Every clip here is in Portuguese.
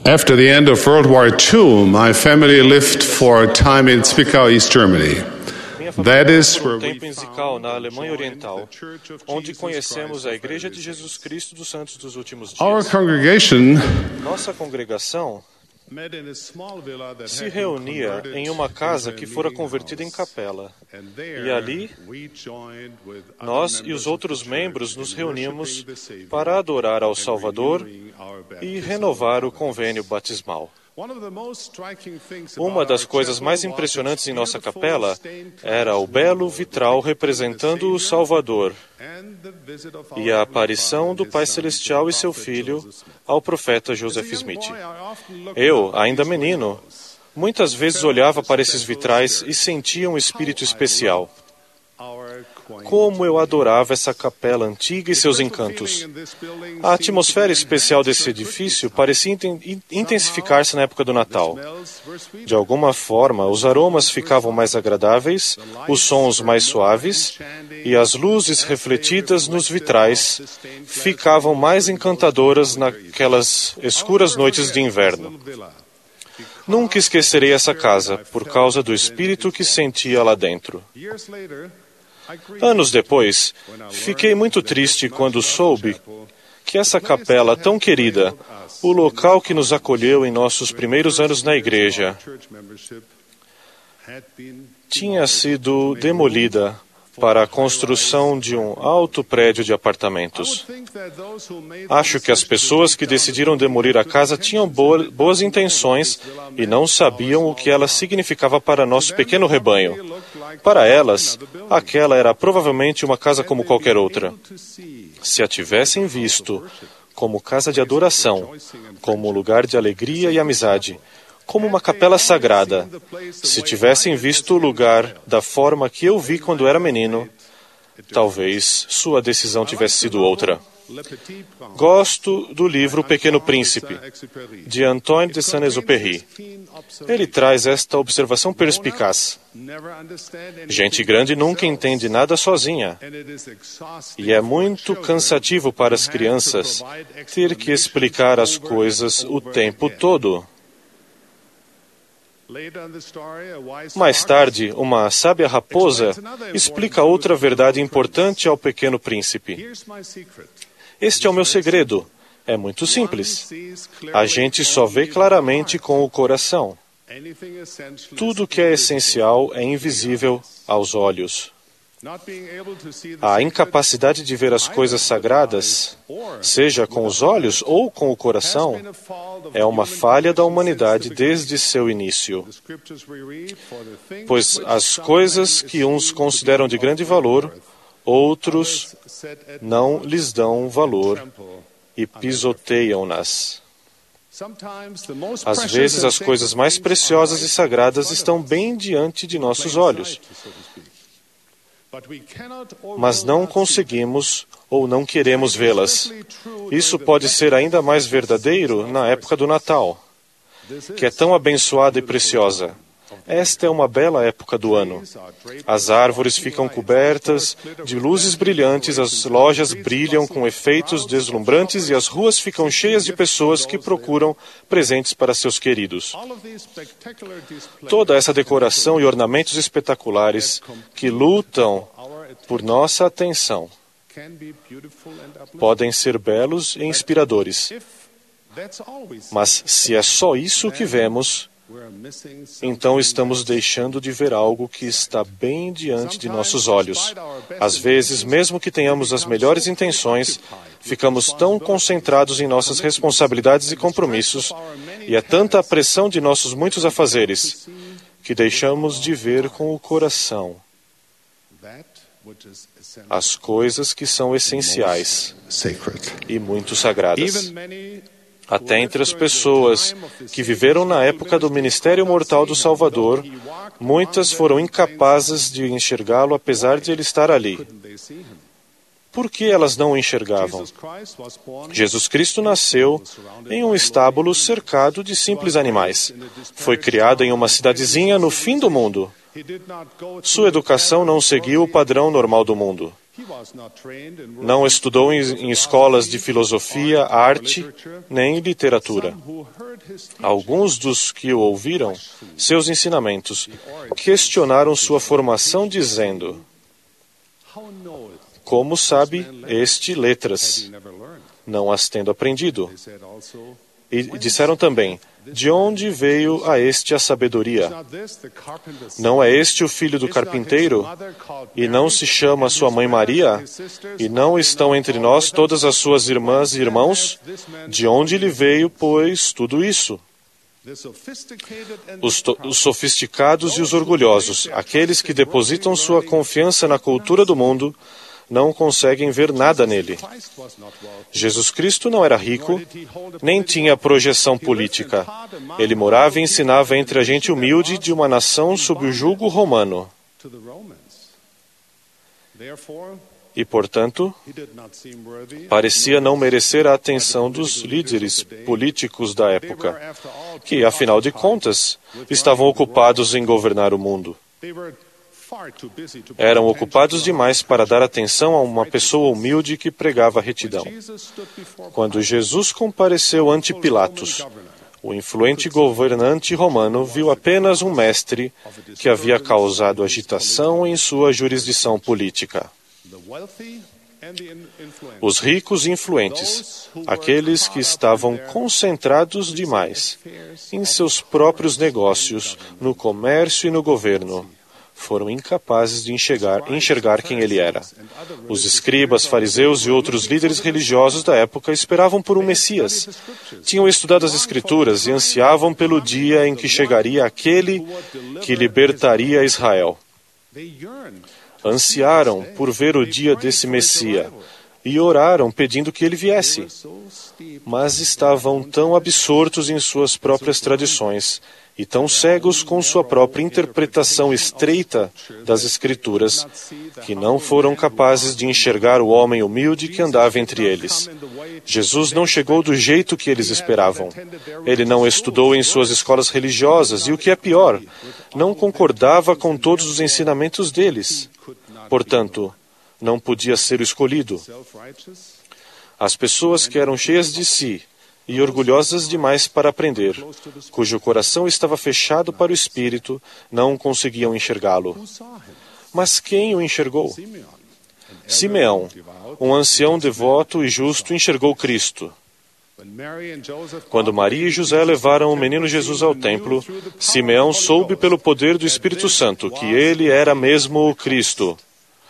After the end of World War II, my family lived for a time in Zwickau, East Germany. Minha família passou um tempo em Zwickau, na Alemanha Oriental, onde conhecemos a Igreja de Jesus Cristo dos Santos dos Últimos Our Dias. congregation Nossa congregação se reunia em uma casa que fora convertida em capela. E ali, nós e os outros membros nos reuníamos para adorar ao Salvador e renovar o convênio batismal. Uma das coisas mais impressionantes em nossa capela era o belo vitral representando o Salvador e a aparição do Pai Celestial e seu Filho ao profeta Joseph Smith. Eu, ainda menino, muitas vezes olhava para esses vitrais e sentia um espírito especial. Como eu adorava essa capela antiga e seus encantos. A atmosfera especial desse edifício parecia intensificar-se na época do Natal. De alguma forma, os aromas ficavam mais agradáveis, os sons mais suaves e as luzes refletidas nos vitrais ficavam mais encantadoras naquelas escuras noites de inverno. Nunca esquecerei essa casa por causa do espírito que sentia lá dentro. Anos depois, fiquei muito triste quando soube que essa capela tão querida, o local que nos acolheu em nossos primeiros anos na igreja, tinha sido demolida para a construção de um alto prédio de apartamentos. Acho que as pessoas que decidiram demolir a casa tinham boas intenções e não sabiam o que ela significava para nosso pequeno rebanho. Para elas, aquela era provavelmente uma casa como qualquer outra. Se a tivessem visto como casa de adoração, como lugar de alegria e amizade, como uma capela sagrada, se tivessem visto o lugar da forma que eu vi quando era menino, talvez sua decisão tivesse sido outra. Gosto do livro O Pequeno Príncipe, de Antoine de Saint-Exupéry. Ele traz esta observação perspicaz. Gente grande nunca entende nada sozinha. E é muito cansativo para as crianças ter que explicar as coisas o tempo todo. Mais tarde, uma sábia raposa explica outra verdade importante ao pequeno príncipe. Este é o meu segredo. É muito simples. A gente só vê claramente com o coração. Tudo que é essencial é invisível aos olhos. A incapacidade de ver as coisas sagradas, seja com os olhos ou com o coração, é uma falha da humanidade desde seu início. Pois as coisas que uns consideram de grande valor, outros não lhes dão valor e pisoteiam-nas. Às vezes, as coisas mais preciosas e sagradas estão bem diante de nossos olhos. Mas não conseguimos ou não queremos vê-las. Isso pode ser ainda mais verdadeiro na época do Natal, que é tão abençoada e preciosa. Esta é uma bela época do ano. As árvores ficam cobertas de luzes brilhantes, as lojas brilham com efeitos deslumbrantes e as ruas ficam cheias de pessoas que procuram presentes para seus queridos. Toda essa decoração e ornamentos espetaculares que lutam por nossa atenção podem ser belos e inspiradores. Mas se é só isso que vemos, então estamos deixando de ver algo que está bem diante de nossos olhos. Às vezes, mesmo que tenhamos as melhores intenções, ficamos tão concentrados em nossas responsabilidades e compromissos, e é tanta a pressão de nossos muitos afazeres, que deixamos de ver com o coração as coisas que são essenciais e muito sagradas. Até entre as pessoas que viveram na época do ministério mortal do Salvador, muitas foram incapazes de enxergá-lo apesar de ele estar ali. Por que elas não o enxergavam? Jesus Cristo nasceu em um estábulo cercado de simples animais. Foi criado em uma cidadezinha no fim do mundo. Sua educação não seguiu o padrão normal do mundo. Não estudou em escolas de filosofia, arte, nem literatura. Alguns dos que o ouviram, seus ensinamentos, questionaram sua formação dizendo: como sabe este letras, não as tendo aprendido? E disseram também: de onde veio a este a sabedoria? Não é este o filho do carpinteiro? E não se chama sua mãe Maria? E não estão entre nós todas as suas irmãs e irmãos? De onde lhe veio, pois, tudo isso? Os sofisticados e os orgulhosos, aqueles que depositam sua confiança na cultura do mundo, não conseguem ver nada nele. Jesus Cristo não era rico, nem tinha projeção política. Ele morava e ensinava entre a gente humilde de uma nação sob o jugo romano. E, portanto, parecia não merecer a atenção dos líderes políticos da época, que, afinal de contas, estavam ocupados em governar o mundo. Eram ocupados demais para dar atenção a uma pessoa humilde que pregava retidão. Quando Jesus compareceu ante Pilatos, o influente governante romano viu apenas um mestre que havia causado agitação em sua jurisdição política. Os ricos e influentes, aqueles que estavam concentrados demais em seus próprios negócios, no comércio e no governo, foram incapazes de enxergar quem ele era. Os escribas, fariseus e outros líderes religiosos da época esperavam por um Messias. Tinham estudado as Escrituras e ansiavam pelo dia em que chegaria aquele que libertaria Israel. Ansiaram por ver o dia desse Messias e oraram pedindo que ele viesse. Mas estavam tão absortos em suas próprias tradições e tão cegos com sua própria interpretação estreita das Escrituras, que não foram capazes de enxergar o homem humilde que andava entre eles. Jesus não chegou do jeito que eles esperavam. Ele não estudou em suas escolas religiosas e, o que é pior, não concordava com todos os ensinamentos deles. Portanto, não podia ser o escolhido. As pessoas que eram cheias de si e orgulhosas demais para aprender, cujo coração estava fechado para o Espírito, não conseguiam enxergá-lo. Mas quem o enxergou? Simeão, um ancião devoto e justo, enxergou Cristo. Quando Maria e José levaram o menino Jesus ao templo, Simeão soube pelo poder do Espírito Santo que ele era mesmo o Cristo,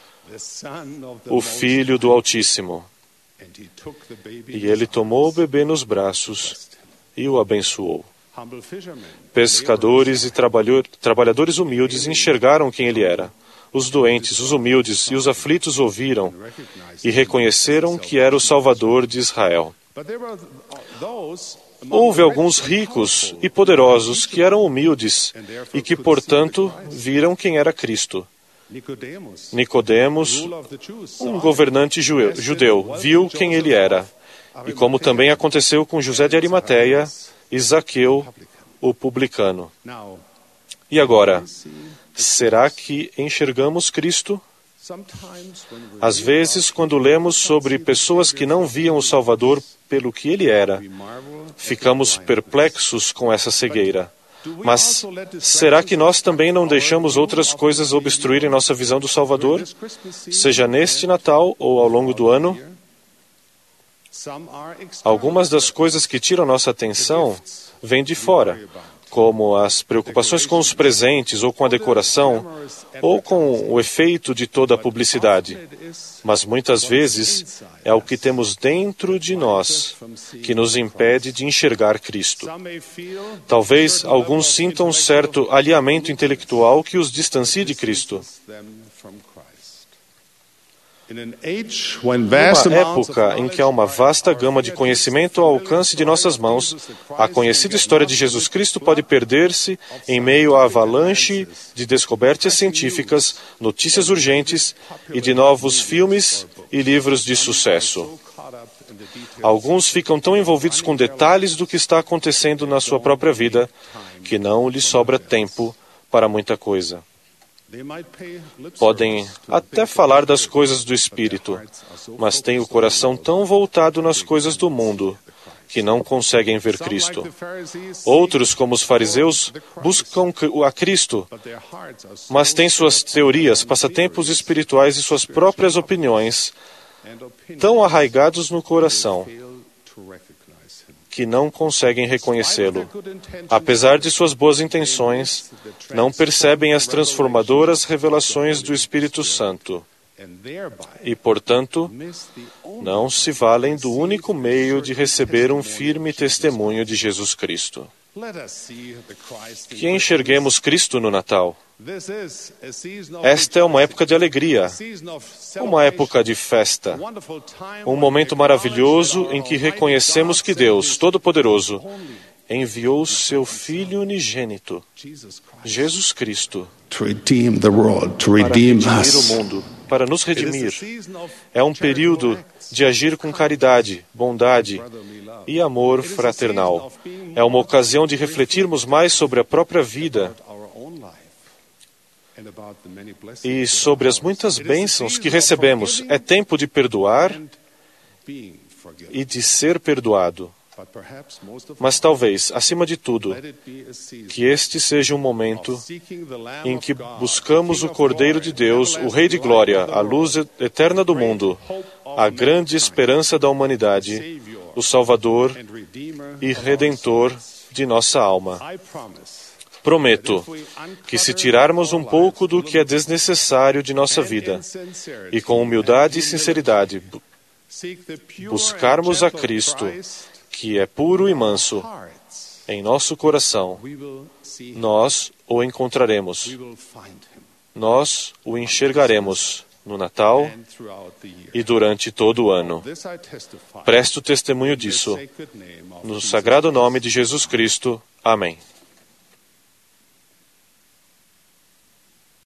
o Filho do Altíssimo. E ele tomou o bebê nos braços e o abençoou. Pescadores e trabalhadores humildes enxergaram quem ele era. Os doentes, os humildes e os aflitos ouviram e reconheceram que era o Salvador de Israel. Houve alguns ricos e poderosos que eram humildes e que, portanto, viram quem era Cristo. Nicodemos, um governante judeu, viu quem ele era, e como também aconteceu com José de Arimateia e Zaqueu, o publicano. E agora, será que enxergamos Cristo? Às vezes, quando lemos sobre pessoas que não viam o Salvador pelo que ele era, ficamos perplexos com essa cegueira. Mas será que nós também não deixamos outras coisas obstruírem nossa visão do Salvador, seja neste Natal ou ao longo do ano? Algumas das coisas que tiram nossa atenção vêm de fora, como as preocupações com os presentes, ou com a decoração, ou com o efeito de toda a publicidade. Mas muitas vezes é o que temos dentro de nós que nos impede de enxergar Cristo. Talvez alguns sintam um certo alinhamento intelectual que os distancie de Cristo. Numa época em que há uma vasta gama de conhecimento ao alcance de nossas mãos, a conhecida história de Jesus Cristo pode perder-se em meio à avalanche de descobertas científicas, notícias urgentes e de novos filmes e livros de sucesso. Alguns ficam tão envolvidos com detalhes do que está acontecendo na sua própria vida que não lhes sobra tempo para muita coisa. Podem até falar das coisas do Espírito, mas têm o coração tão voltado nas coisas do mundo que não conseguem ver Cristo. Outros, como os fariseus, buscam a Cristo, mas têm suas teorias, passatempos espirituais e suas próprias opiniões tão arraigados no coração que não conseguem reconhecê-lo. Apesar de suas boas intenções, não percebem as transformadoras revelações do Espírito Santo e, portanto, não se valem do único meio de receber um firme testemunho de Jesus Cristo. Que enxerguemos Cristo no Natal. Esta é uma época de alegria, uma época de festa, um momento maravilhoso em que reconhecemos que Deus, Todo-Poderoso, enviou seu Filho unigênito, Jesus Cristo, para redimir o mundo, para nos redimir. É um período de agir com caridade, bondade e amor fraternal. É uma ocasião de refletirmos mais sobre a própria vida e sobre as muitas bênçãos que recebemos. É tempo de perdoar e de ser perdoado. Mas talvez, acima de tudo, que este seja um momento em que buscamos o Cordeiro de Deus, o Rei de Glória, a luz eterna do mundo, a grande esperança da humanidade, o Salvador e Redentor de nossa alma. Prometo que se tirarmos um pouco do que é desnecessário de nossa vida e com humildade e sinceridade buscarmos a Cristo, que é puro e manso, em nosso coração, nós o encontraremos. Nós o enxergaremos no Natal e durante todo o ano. Presto testemunho disso. No sagrado nome de Jesus Cristo. Amém.